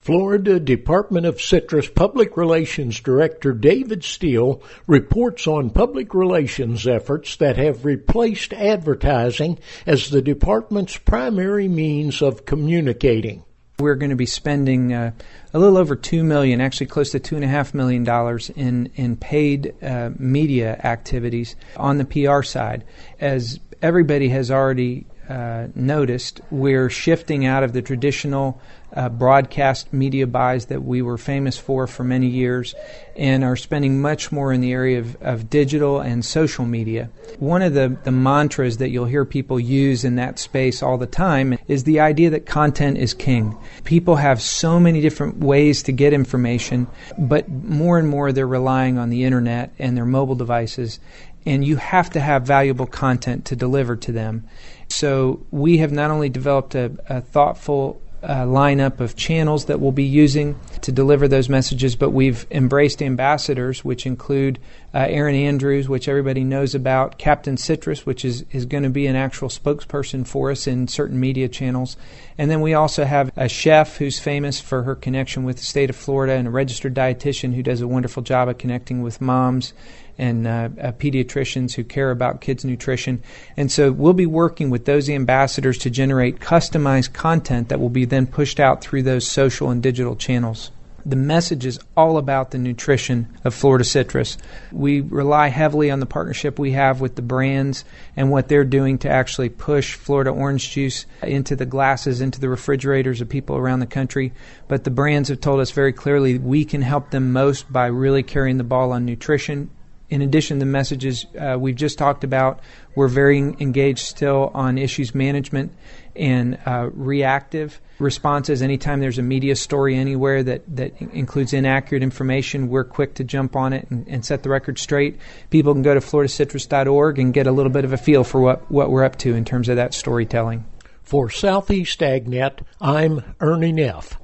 Florida Department of Citrus Public Relations Director David Steele reports on public relations efforts that have replaced advertising as the department's primary means of communicating. We're going to be spending a little over $2 million, actually close to $2.5 million in paid media activities on the PR side. As everybody has already noticed, we're shifting out of the traditional broadcast media buys that we were famous for many years and are spending much more in the area of digital and social media. One of the mantras that you'll hear people use in that space all the time is the idea that content is king. People have so many different ways to get information, but more and more they're relying on the internet and their mobile devices, and you have to have valuable content to deliver to them. So we have not only developed a thoughtful lineup of channels that we'll be using to deliver those messages, but we've embraced ambassadors, which include Erin Andrews, which everybody knows about, Captain Citrus, which is going to be an actual spokesperson for us in certain media channels. And then we also have a chef who's famous for her connection with the state of Florida and a registered dietitian who does a wonderful job of connecting with moms and pediatricians who care about kids' nutrition. And so we'll be working with those ambassadors to generate customized content that will be then pushed out through those social and digital channels. The message is all about the nutrition of Florida citrus. We rely heavily on the partnership we have with the brands and what they're doing to actually push Florida orange juice into the glasses, into the refrigerators of people around the country. But the brands have told us very clearly we can help them most by really carrying the ball on nutrition. In addition to the messages we've just talked about, we're very engaged still on issues management and reactive responses. Anytime there's a media story anywhere that includes inaccurate information, we're quick to jump on it and set the record straight. People can go to floridacitrus.org and get a little bit of a feel for what we're up to in terms of that storytelling. For Southeast AgNet, I'm Ernie Neff.